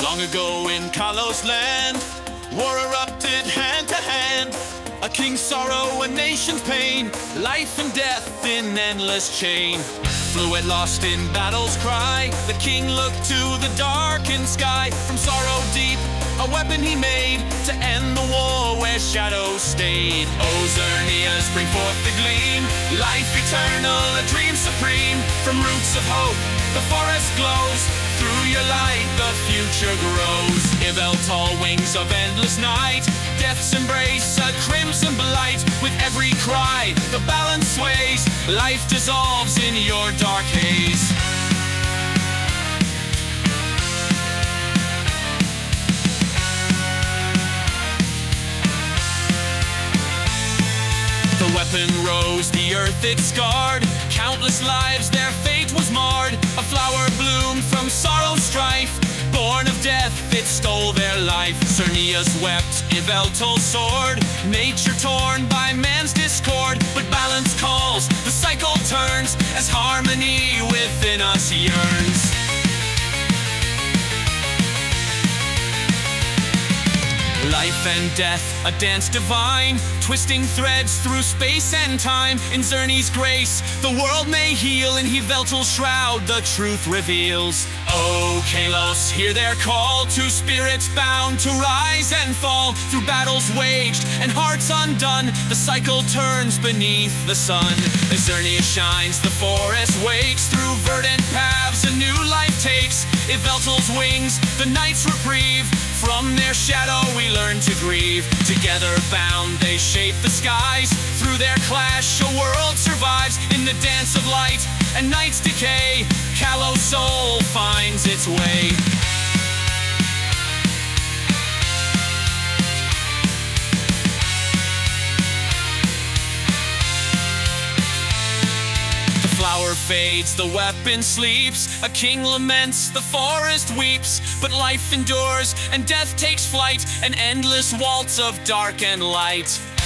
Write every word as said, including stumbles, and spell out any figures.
Long ago in Kalos land, war erupted hand to hand. A king's sorrow, a nation's pain, life and death in endless chain. Fluid lost in battle's cry, the king looked to the darkened sky. From sorrow deep, a weapon he made to end the war where shadows stayed. O Xerneas, bring forth the gleam, life eternal, a dream supreme. From roots of hope, the forest glows, through your light the future grows. Yveltal, wings of endless night, death's embrace, a crimson blight. With every cry, the balance sways, life dissolves in your dark haze. The weapon rose, the earth it scarred, countless lives their fate was marred. A flower bloomed from sorrow's strife, born of death it stole their life. Xerneas wept, Yveltal's sword, nature torn by man's discord. But balance calls, the cycle turns, as harmony within us yearns. Life and death, a dance divine, twisting threads through space and time. In Xerneas' grace, the world may heal. In Yveltal's shroud, the truth reveals. O Kalos, hear their call to spirits bound to rise and fall. Through battles waged and hearts undone, the cycle turns beneath the sun. As Xerneas shines, the forest wakes. Through verdant paths, a new life takes. Yveltal's wings, the night's reprieve. From their shadow we learn to grieve. Together bound they shape the skies. Through their clash a world survives. In the dance of light and night's decay, Kalos' soul finds its way. The flower fades, the weapon sleeps. A king laments, the forest weeps. But life endures and death takes flight, an endless waltz of dark and light.